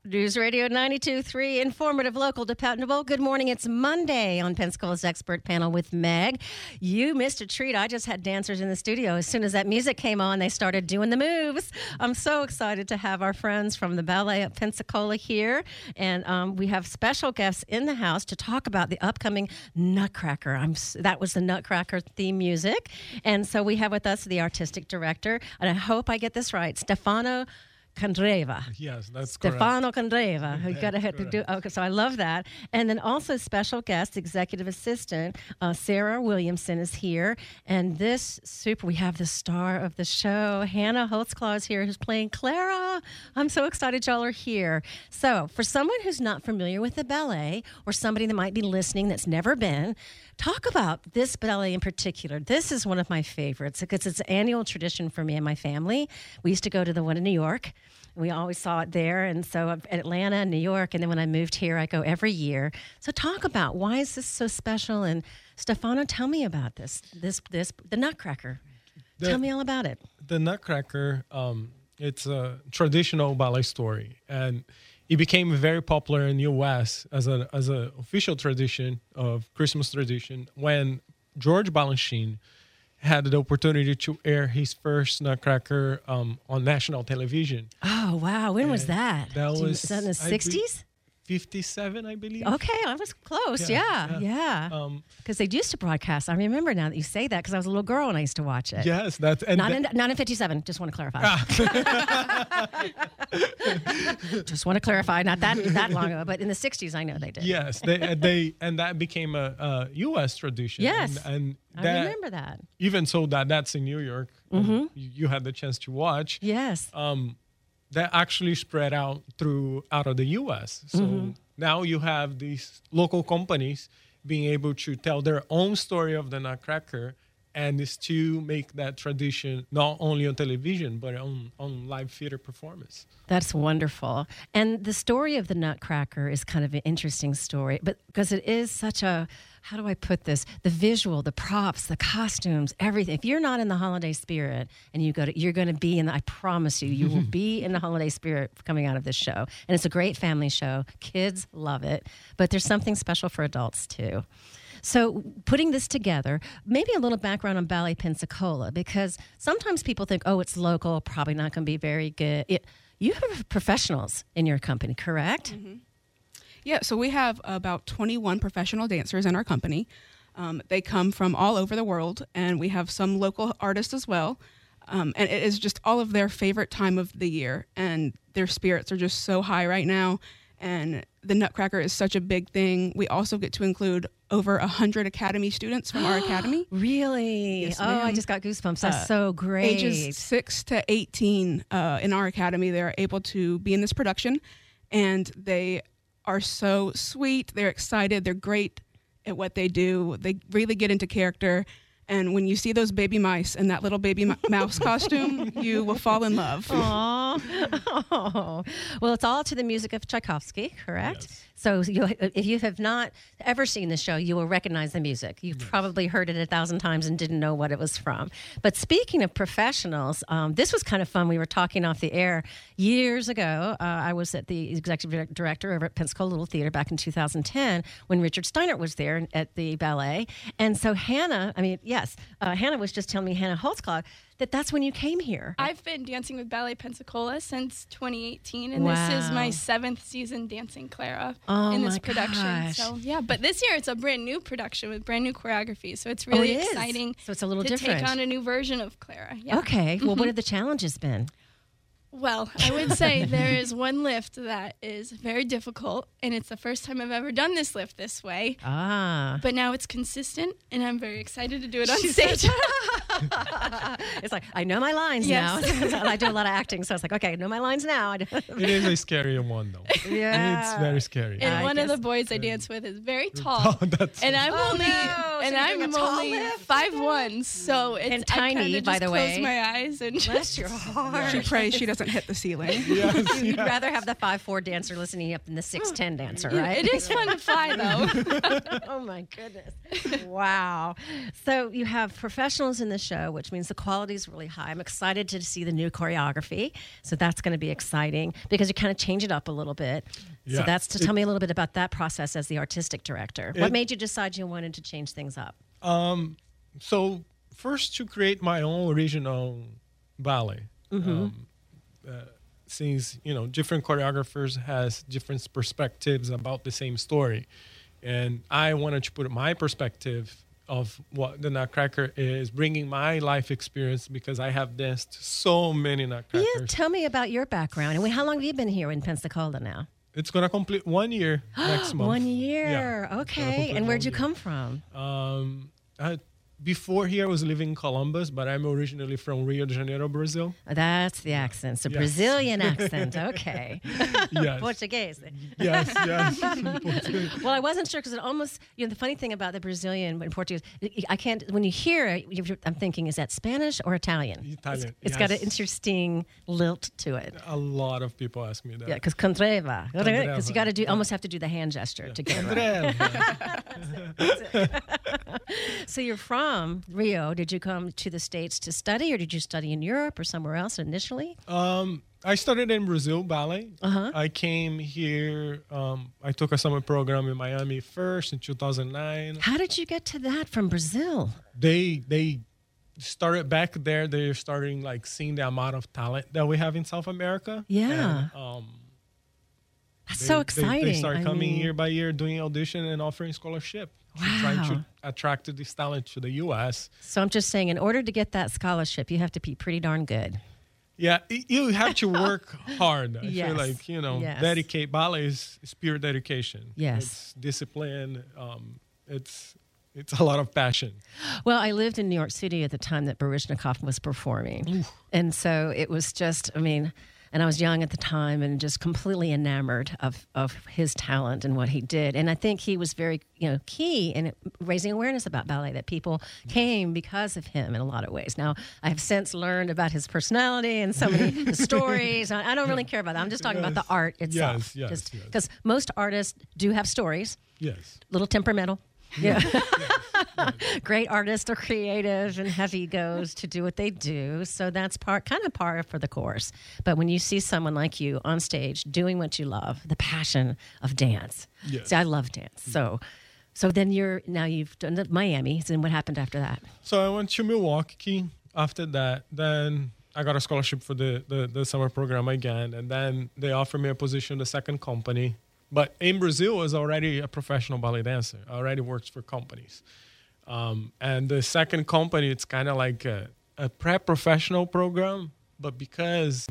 News Radio 92.3, informative, local, dependable. Good morning. It's Monday on Pensacola's Expert Panel with Meg. You missed a treat. I just had dancers in the studio. As soon as that music came on, they started doing the moves. I'm so excited to have our friends from the ballet at Pensacola here. And we have special guests in the house to talk about the upcoming Nutcracker. That was the Nutcracker theme music. And so we have with us the artistic director, and I hope I get this right, Stefano Candreva. Yes, that's Stefano correct. Candreva. You got to do. Okay, so I love that. And then also special guest, executive assistant Sarah Williamson is here. And we have the star of the show, Hannah Holtzclaw is here, who's playing Clara. I'm so excited y'all are here. So for someone who's not familiar with the ballet, or somebody that might be listening that's never been, talk about this ballet in particular. This is one of my favorites because it's an annual tradition for me and my family. We used to go to the one in New York. We always saw it there. And so at Atlanta and New York. And then when I moved here, I go every year. So talk about why is this so special? And Stefano, tell me about the Nutcracker. Tell me all about it. The Nutcracker, it's a traditional ballet story. And it became very popular in the U.S. as an official tradition of Christmas tradition when George Balanchine had the opportunity to air his first Nutcracker on national television. Oh, wow. When was that? That was in the 60s? 57, I believe. Okay, I was close. Yeah. Because they used to broadcast. I remember now that you say that because I was a little girl and I used to watch it. Yes, not in 57. Just want to clarify. Just want to clarify. Not that long ago, but in the 60s, I know they did. Yes, they and that became a U.S. tradition. Yes, and I remember that. Even so, that's in New York. Mm-hmm. You had the chance to watch. Yes. That actually spread out of the U.S. So now you have these local companies being able to tell their own story of the Nutcracker and is to make that tradition not only on television, but on live theater performance. That's wonderful. And the story of the Nutcracker is kind of an interesting story, but because it is such a, how do I put this? The visual, the props, the costumes, everything. If you're not in the holiday spirit and you're going to be I promise you will be in the holiday spirit coming out of this show. And it's a great family show. Kids love it, but there's something special for adults too. So putting this together, maybe a little background on Ballet Pensacola, because sometimes people think, oh, it's local, probably not going to be very good. You have professionals in your company, correct? Mm-hmm. Yeah, so we have about 21 professional dancers in our company. They come from all over the world, and we have some local artists as well. And it is just all of their favorite time of the year, and their spirits are just so high right now. And the Nutcracker is such a big thing. We also get to include over 100 Academy students from our academy. Really? Yes, I just got goosebumps. That's so great. Ages 6 to 18 in our academy, they're able to be in this production, and they are so sweet. They're excited. They're great at what they do. They really get into character. And when you see those baby mice in that little baby mouse costume, you will fall in love. Aww. Oh. Well, it's all to the music of Tchaikovsky, correct? Yes. So if you have not ever seen the show, you will recognize the music. You've probably heard it 1,000 times and didn't know what it was from. But speaking of professionals, this was kind of fun. We were talking off the air years ago. I was at the executive director over at Pensacola Little Theater back in 2010 when Richard Steinert was there at the ballet. And so Hannah was just telling me, Hannah Holtzclaw, that's when you came here. I've been dancing with Ballet Pensacola since 2018, and this is my 7th season dancing Clara in this production. Gosh. So yeah, but this year it's a brand new production with brand new choreography, so it's really exciting. So it's a little to different. Take on a new version of Clara. Yeah. Okay. Well, what have the challenges been? Well, I would say there is one lift that is very difficult, and it's the first time I've ever done this lift this way. But now it's consistent, and I'm very excited to do it on stage. It's like, I know my lines now. I do a lot of acting, so it's like, okay, I know my lines now. It is a scary one, though. Yeah. It's very scary. And one of the boys I dance with is very tall. And I'm only 5'1", so it's and tiny, I by the way. Close my eyes and bless your heart. She prays she doesn't doesn't hit the ceiling. Yes, You'd rather have the 5'4" dancer listening up than the 6'10" dancer, right? It is fun to fly, though. Oh my goodness. Wow. So you have professionals in the show, which means the quality is really high. I'm excited to see the new choreography. So that's going to be exciting because you kind of change it up a little bit. So that's to tell me a little bit about that process as the artistic director. What made you decide you wanted to change things up? So first to create my own original ballet. Since, different choreographers has different perspectives about the same story. And I wanted to put my perspective of what the Nutcracker is, bringing my life experience because I have danced so many Nutcrackers. Yeah, tell me about your background. And how long have you been here in Pensacola now? It's going to complete 1 year next month. 1 year. Yeah, okay. And where'd you come from? Before here, I was living in Columbus, but I'm originally from Rio de Janeiro, Brazil. That's the accent. So Brazilian accent. Okay. Yes. Portuguese. Yes. Well, I wasn't sure because it almost, the funny thing about the Brazilian and Portuguese, I can't, when you hear it, I'm thinking, is that Spanish or Italian? Italian. It's got an interesting lilt to it. A lot lot of people ask me that. Yeah, because Candreva. Because you got to do, almost have to do the hand gesture to get it right. So you're from Rio. Did you come to the States to study, or did you study in Europe or somewhere else initially? I started in Brazil ballet. I came here. I took a summer program in Miami first in 2009. How did you get to that from Brazil? They started back there. They're starting like seeing the amount of talent that we have in South America. Yeah. And, that's so exciting. They start coming year by year, doing audition and offering scholarship. Wow. Trying to attract this talent to the U.S. So I'm just saying, in order to get that scholarship, you have to be pretty darn good. Yeah, you have to work hard. I Yes. feel like, Yes. dedicate. Ballet is pure dedication. Yes. It's discipline. It's a lot of passion. Well, I lived in New York City at the time that Baryshnikov was performing. And so it was just, and I was young at the time and just completely enamored of his talent and what he did. And I think he was very, key in raising awareness about ballet, that people came because of him in a lot of ways. Now, I have since learned about his personality and so many the stories. I don't really care about that. I'm just talking about the art itself. Yes. Because most artists do have stories. Yes. A little temperamental. Yeah. Great artists are creative and have egos to do what they do. So that's kind of par for the course. But when you see someone like you on stage doing what you love, the passion of dance. Yes. See, I love dance. So then you've done Miami. So then what happened after that? So I went to Milwaukee after that. Then I got a scholarship for the summer program again. And then they offered me a position in the second company. But in Brazil, I was already a professional ballet dancer. I already worked for companies. And the second company, it's kind of like a pre-professional program, but because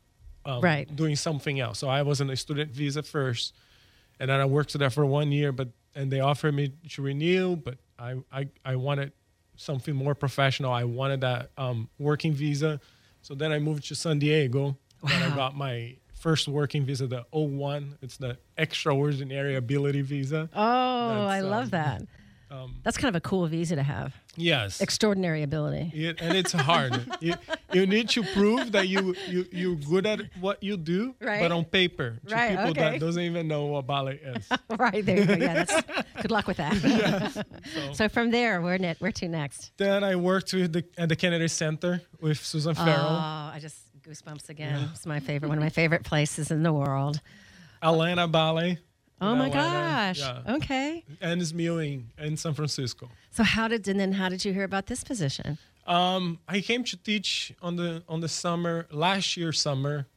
doing something else. So I was on a student visa first, and then I worked there for 1 year, and they offered me to renew, but I wanted something more professional. I wanted that working visa. So then I moved to San Diego, and I got my first working visa, the O1. It's the extraordinary ability visa. Oh, I love that. That's kind of a cool visa to have. Yes. Extraordinary ability. And it's hard. you need to prove that you're good at what you do, but on paper. To people that doesn't even know what ballet is. Right, there you go. Yeah, good luck with that. Yes. So from there, where to next? Then I worked at the Kennedy Center with Susan Farrell. Oh, I just goosebumps again. Yeah. It's my favorite, one of my favorite places in the world. Atlanta Ballet. Oh my gosh. Yeah. Okay. And it's Mewing in San Francisco. So how did you hear about this position? I came to teach on the summer, last year summer,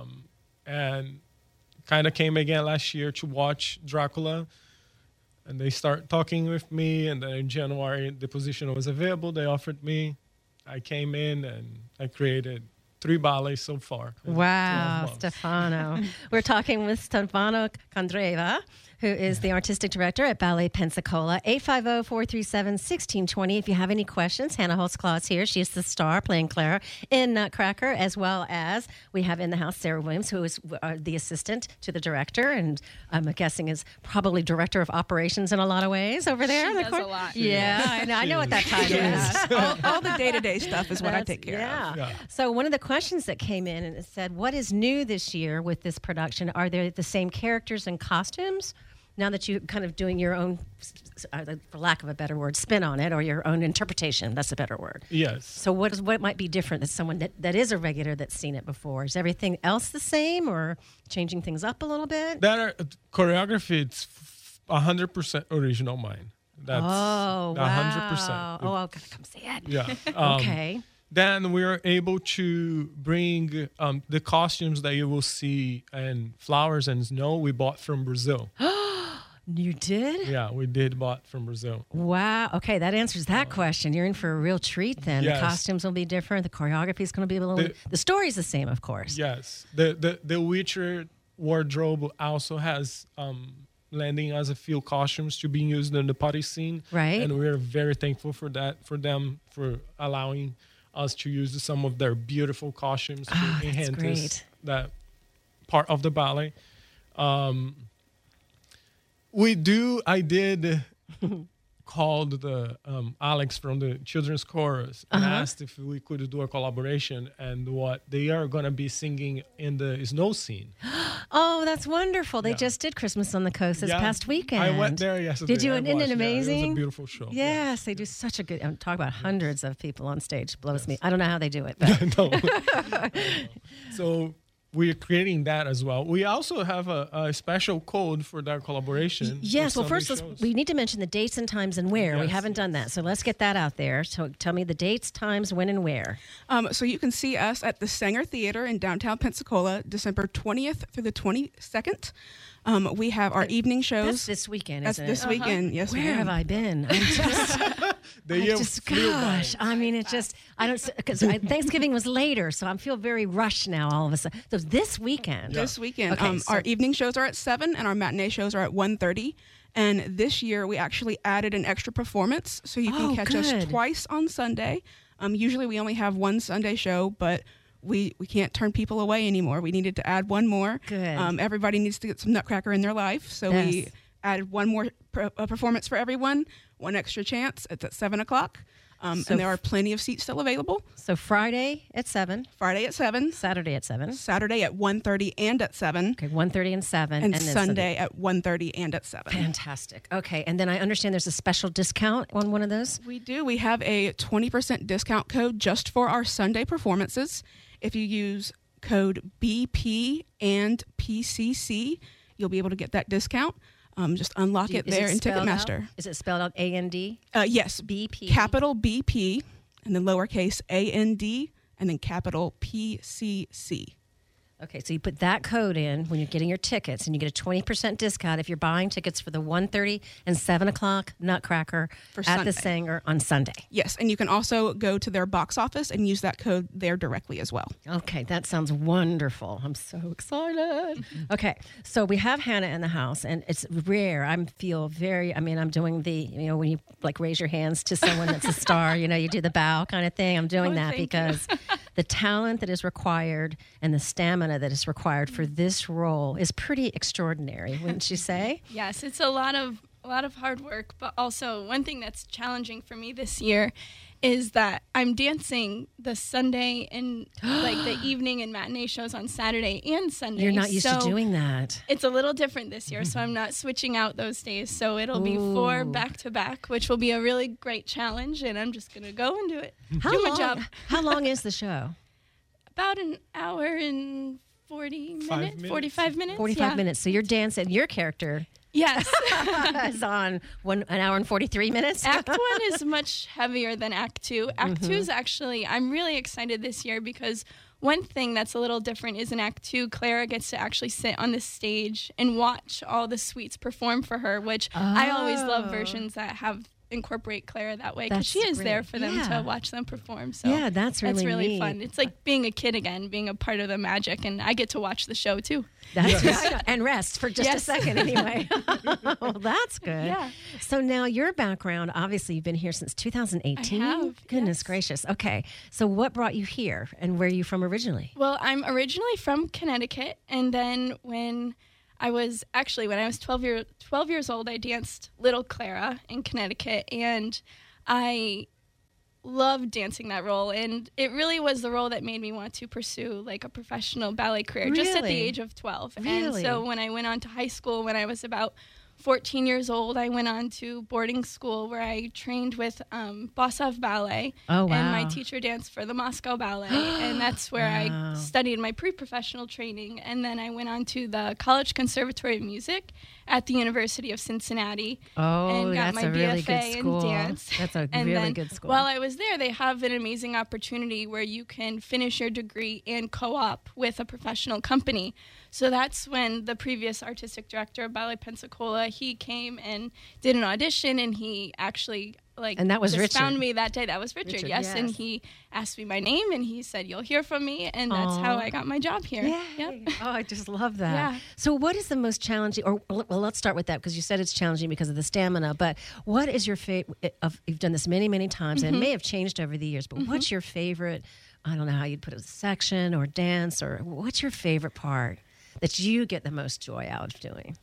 and kind of came again last year to watch Dracula. And they start talking with me, and then in January the position was available. They offered me. I came in and I created 3 ballets so far. Wow, Stefano. We're talking with Stefano Candreva, who is the artistic director at Ballet Pensacola. 850-437-1620. If you have any questions, Hannah Holtzclaw is here. She's the star playing Clara in Nutcracker, as well as we have in the house Sarah Williams, who is the assistant to the director, and I'm guessing is probably director of operations in a lot of ways over there. She does a lot. Yeah, I know what that title is. all the day-to-day stuff is what I take care of. Yeah. So one of the questions that came in and it said, what is new this year with this production? Are there the same characters and costumes now that you're kind of doing your own, for lack of a better word, spin on it, or your own interpretation? That's a better word. Yes. So what might be different than someone that is a regular that's seen it before? Is everything else the same or changing things up a little bit? Choreography, it's 100% original mine. That's 100%. Oh, I've got to come see it. Yeah. Okay. Then we are able to bring the costumes that you will see and flowers and snow we bought from Brazil. You did? Yeah, we did bought from Brazil. Wow. Okay, that answers that question. You're in for a real treat then. Yes. The costumes will be different. The choreography is going to be a little... The story's the same, of course. Yes. The Witcher wardrobe also has... landing as a few costumes to being used in the party scene. Right. And we're very thankful for that, for them, for allowing us to use some of their beautiful costumes to enhance that part of the ballet. I did called the Alex from the children's chorus and asked if we could do a collaboration and what they are going to be singing in the snow scene. Oh, that's wonderful. They just did Christmas on the Coast this past weekend. I went there yesterday. Did you? Isn't it amazing? Yeah, it was a beautiful show. Yes, they do such a good... talk about hundreds of people on stage. Blows me. I don't know how they do it. But. So we're creating that as well. We also have a special code for that collaboration. Yes. Well, first, we need to mention the dates and times and where. Yes, we haven't done that. So let's get that out there. So tell me the dates, times, when, and where. So you can see us at the Sanger Theater in downtown Pensacola, December 20th through the 22nd. We have our evening shows. That's this weekend, isn't it? That's this weekend, yes, Where have I been? I'm just... gosh, I mean, it just, I don't, because Thanksgiving was later, so I feel very rushed now all of a sudden. So this weekend. This weekend. Okay, our evening shows are at 7 and our matinee shows are at 1:30. And this year we actually added an extra performance, so you can catch us twice on Sunday. Usually we only have one Sunday show, but we can't turn people away anymore. We needed to add one more. Good. Everybody needs to get some Nutcracker in their life, so we added one more performance for everyone, one extra chance. It's at 7 o'clock. And there are plenty of seats still available. So Friday at 7. Friday at 7. Saturday at 7. Saturday at 1:30 and at 7. Okay, 1:30 and 7. And then Sunday at 1:30 and at 7. Fantastic. Okay, and then I understand there's a special discount on one of those? We do. We have a 20% discount code just for our Sunday performances. If you use code BP and PCC, you'll be able to get that discount. Just unlock it there in Ticketmaster. Is it spelled out A-N-D? Yes. BP. Capital BP, and then lowercase A-N-D, and then capital P-C-C. Okay, so you put that code in when you're getting your tickets, and you get a 20% discount if you're buying tickets for the 1:30 and 7 o'clock Nutcracker at the Sanger on Sunday. Yes, and you can also go to their box office and use that code there directly as well. Okay, that sounds wonderful. I'm so excited. Okay, so we have Hannah in the house, and it's rare. I'm doing the, when you like raise your hands to someone that's a star, you do the bow kind of thing. I'm doing that because the talent that is required and the stamina that is required for this role is pretty extraordinary, wouldn't you say? Yes, it's a lot of hard work, but also one thing that's challenging for me this year is that I'm dancing the Sunday and like the evening and matinee shows on Saturday and Sunday. You're not used to doing that. It's a little different this year, so I'm not switching out those days. So it'll be 4 back-to-back, which will be a really great challenge, and I'm just going to go and do it. Do my job. How long is the show? About an hour and 45 minutes. 45 minutes. So you're dancing. Your character Yes. is on an hour and 43 minutes. Act 1 is much heavier than Act 2. Act 2 is actually, I'm really excited this year because one thing that's a little different is in Act 2, Clara gets to actually sit on the stage and watch all the suites perform for her, which I always love versions that have incorporate Clara that way, because she is there for them to watch them perform. So yeah, that's really neat. Fun. It's like being a kid again, being a part of the magic, and I get to watch the show too. That's right. And rest for just a second anyway. Well, that's good. Yeah. So now your background, obviously you've been here since 2018. I have. Goodness gracious. Okay. So what brought you here, and where are you from originally? Well, I'm originally from Connecticut, and then when I was 12 years old, I danced Little Clara in Connecticut, and I loved dancing that role, and it really was the role that made me want to pursue like a professional ballet career just at the age of 12. Really? And so when I went on to high school, when I was about 14 years old, I went on to boarding school where I trained with Bosov Ballet. Oh, wow. And my teacher danced for the Moscow Ballet. And that's where I studied my pre-professional training. And then I went on to the College Conservatory of Music at the University of Cincinnati. Oh, and got that's my a really BFA good school. in dance. That's a and really then, good school. While I was there, they have an amazing opportunity where you can finish your degree and co-op with a professional company. So that's when the previous artistic director of Ballet Pensacola, he came and did an audition, and he actually and that was just Richard. found me that day. That was Richard, yes. And he asked me my name, and he said, "You'll hear from me," and that's how I got my job here. Yep. Oh, I just love that. Yeah. So what is the most challenging, or well, let's start with that, because you said it's challenging because of the stamina, but what is your favorite, you've done this many, many times, and it may have changed over the years, but what's your favorite, I don't know how you'd put it, section or dance, or what's your favorite part that you get the most joy out of doing?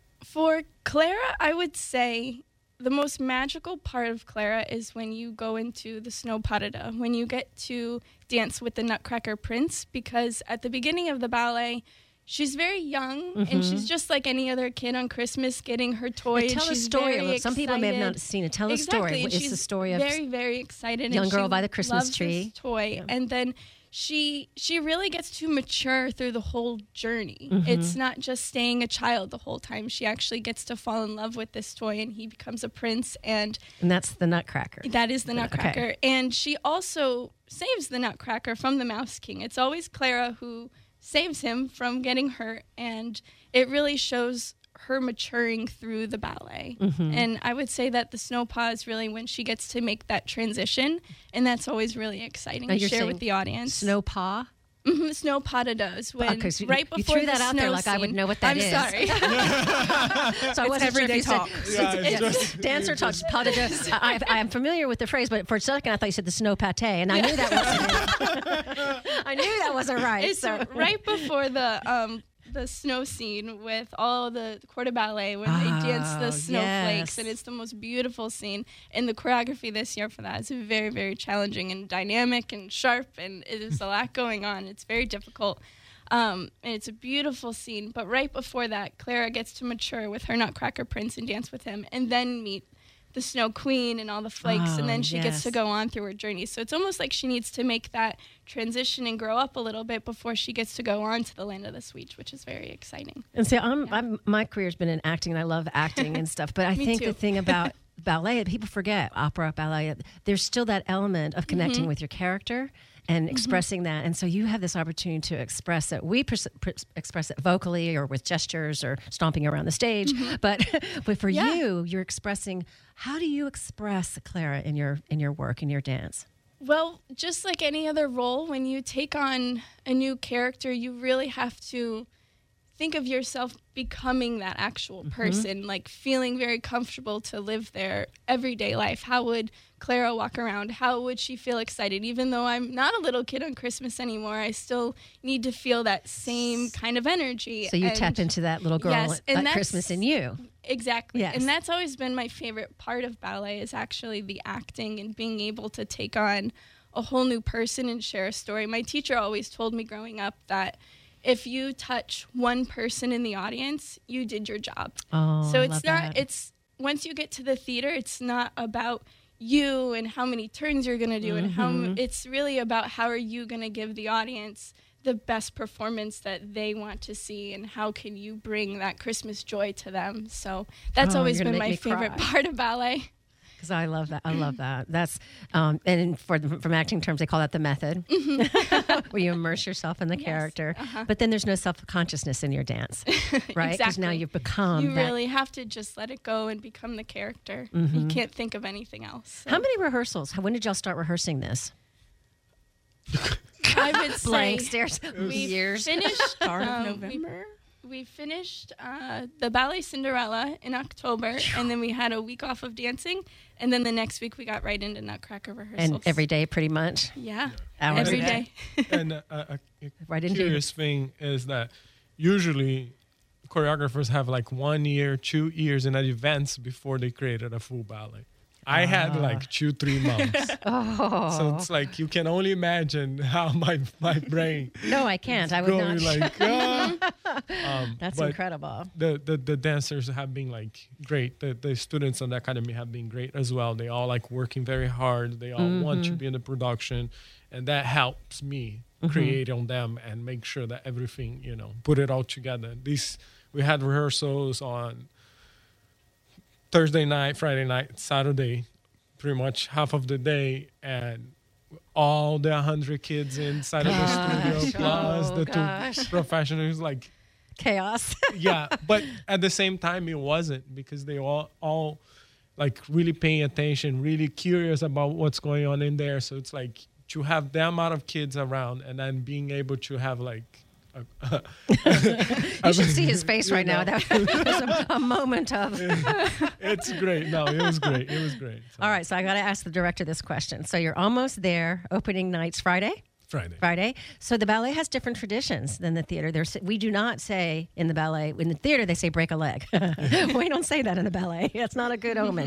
For Clara, I would say the most magical part of Clara is when you go into the Snow Pas de Deux, when you get to dance with the Nutcracker Prince, because at the beginning of the ballet, she's very young, and she's just like any other kid on Christmas getting her toy. Tell a story. Some people may have not seen it. Tell a story. It's the story of very, very excited. young and girl she by the Christmas loves tree. This toy, and then she really gets to mature through the whole journey. It's not just staying a child the whole time. She actually gets to fall in love with this toy, and he becomes a prince. And that's the Nutcracker. That is the Nutcracker. Okay. And she also saves the Nutcracker from the Mouse King. It's always Clara who saves him from getting hurt, and it really shows her maturing through the ballet. And I would say that the Snow Pas is really when she gets to make that transition, and that's always really exciting to share with the audience. Snow Pas? Snow Pas de Deux. When you, right before you threw that the out there snow like I would know what that I'm is. sorry. So I wasn't everyday sure if you talk. said dancer talk. Pas de Deux. I am familiar with the phrase, but for a second I thought you said the snow pate, and I knew that wasn't it. I knew that wasn't right. It's right before the snow scene with all the corps de ballet when they dance the snowflakes, and it's the most beautiful scene. And the choreography this year for that is very, very challenging and dynamic and sharp, and it is a lot going on. It's very difficult. And it's a beautiful scene. But right before that, Clara gets to mature with her Nutcracker Prince and dance with him, and then meet the Snow Queen and all the flakes, and then she gets to go on through her journey. So it's almost like she needs to make that transition and grow up a little bit before she gets to go on to the Land of the Sweets, which is very exciting. And see, my career's been in acting, and I love acting and stuff, but I think too. the thing about ballet, people forget, opera, ballet, there's still that element of connecting with your character and expressing that. And so you have this opportunity to express it. We express it vocally or with gestures or stomping around the stage. But for you, you're expressing, how do you express Clara in your work, in your dance? Well, just like any other role, when you take on a new character, you really have to think of yourself becoming that actual person, like feeling very comfortable to live their everyday life. How would Clara walk around? How would she feel excited? Even though I'm not a little kid on Christmas anymore, I still need to feel that same kind of energy. So you tap into that little girl at Christmas in you. Exactly. Yes. And that's always been my favorite part of ballet, is actually the acting and being able to take on a whole new person and share a story. My teacher always told me growing up that if you touch one person in the audience, you did your job. Oh, so it's once you get to the theater, it's not about you and how many turns you're going to do, and how it's really about how are you going to give the audience the best performance that they want to see, and how can you bring that Christmas joy to them. So that's always been my favorite part of ballet. Because I love that. I love that. That's and from acting terms, they call that the method, where you immerse yourself in the character. But then there's no self-consciousness in your dance, right? Because Exactly. now you've become. You really have to just let it go and become the character. You can't think of anything else. So. How many rehearsals? When did y'all start rehearsing this? I would say Blank stares. we Years. finished Start of November. We finished the ballet Cinderella in October, and then we had a week off of dancing, and then the next week we got right into Nutcracker rehearsals. And every day, pretty much. Yeah, Hours every a day. day. And a Right into curious thing is that usually choreographers have like 1 year, 2 years in advance before they created a full ballet. I had like 2-3 months. So it's like you can only imagine how my brain No, I can't. I would going not. like That's but incredible. the dancers have been like great. The students on the academy have been great as well. They all like working very hard. They all want to be in the production, and that helps me create on them and make sure that everything, put it all together. We had rehearsals on Thursday night, Friday night, Saturday, pretty much half of the day, and all the 100 kids inside of the studio, plus the two professionals, like Chaos. yeah. But at the same time, it wasn't, because they all like really paying attention, really curious about what's going on in there. So it's like to have the amount of kids around, and then being able to have like. You should see his face right now. That was a moment of. It's great. No, it was great. It was great. So. All right, so I got to ask the director this question. So you're almost there. Opening night's Friday. Friday. So the ballet has different traditions than the theater. We do not say in the ballet, in the theater, they say break a leg. We don't say that in the ballet. That's not a good omen.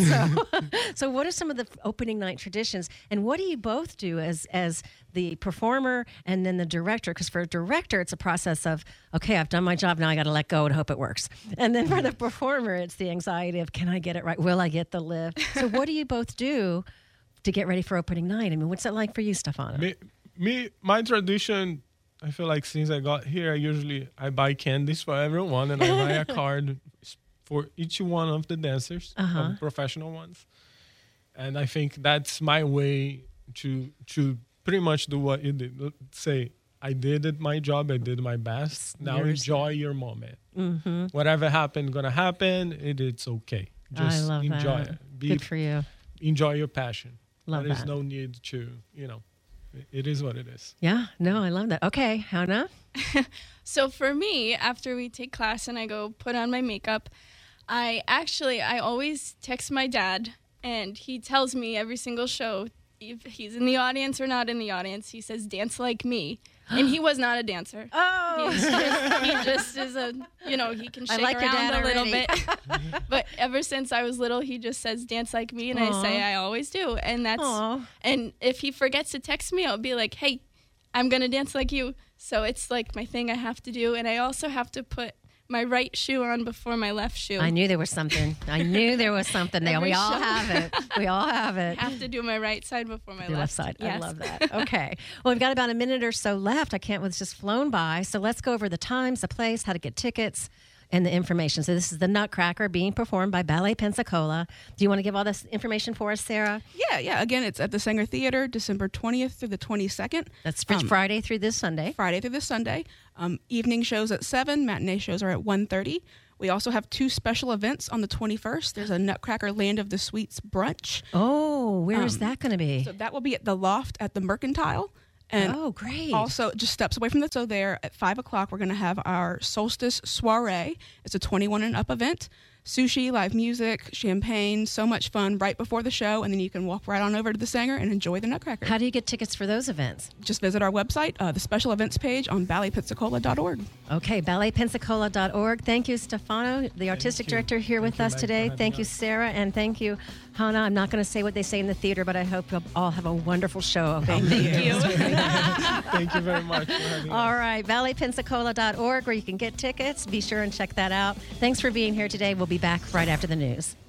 So what are some of the opening night traditions? And what do you both do as the performer and then the director? Because for a director, it's a process of, okay, I've done my job. Now I got to let go and hope it works. And then for the performer, it's the anxiety of, can I get it right? Will I get the lift? So what do you both do to get ready for opening night? I mean, what's that like for you, Stefano? My tradition, I feel like since I got here, I buy candies for everyone, and I buy a card for each one of the dancers, professional ones. And I think that's my way to pretty much do what you did. Say, I did my job, I did my best. Now enjoy your moment. Whatever happened, gonna happen. It's okay. Just I love enjoy that. it. Good for you. Enjoy your passion. There's no need to, it is what it is. Yeah, no, I love that. Okay, Hannah? So for me, after we take class and I go put on my makeup, I always text my dad, and he tells me every single show, if he's in the audience or not in the audience, he says, dance like me. And he was not a dancer. Oh! He just is he can shake around a little bit. But ever since I was little, he just says, dance like me. And I say, I always do. And and if he forgets to text me, I'll be like, hey, I'm going to dance like you. So it's like my thing I have to do. And I also have to put my right shoe on before my left shoe. I knew there was something. We all have it. We all have it. I have to do my right side before my left side. Yes. I love that. Okay. Well, we've got about a minute or so left. I can't. It's just flown by. So let's go over the times, the place, how to get tickets, and the information. So this is the Nutcracker being performed by Ballet Pensacola. Do you want to give all this information for us, Sarah? Yeah. Again, it's at the Saenger Theater, December 20th through the 22nd. That's Friday through this Sunday. Evening shows at 7. Matinee shows are at 1:30. We also have 2 special events on the 21st. There's a Nutcracker Land of the Sweets brunch. Oh, where is that going to be? So that will be at the Loft at the Mercantile. And great. Also, just steps away from the so there at 5 o'clock, we're going to have our Solstice Soiree. It's a 21 and up event. Sushi, live music, champagne, so much fun right before the show. And then you can walk right on over to the Saenger and enjoy the Nutcracker. How do you get tickets for those events? Just visit our website, the special events page on balletpensacola.org. Okay, balletpensacola.org. Thank you, Stefano, the artistic director, here with us today. Thank you, Sarah, and thank you, Hannah. I'm not going to say what they say in the theater, but I hope you'll all have a wonderful show. Okay, thank you. Thank you very much for having us. All right, balletpensacola.org, where you can get tickets. Be sure and check that out. Thanks for being here today. We'll be back right after the news.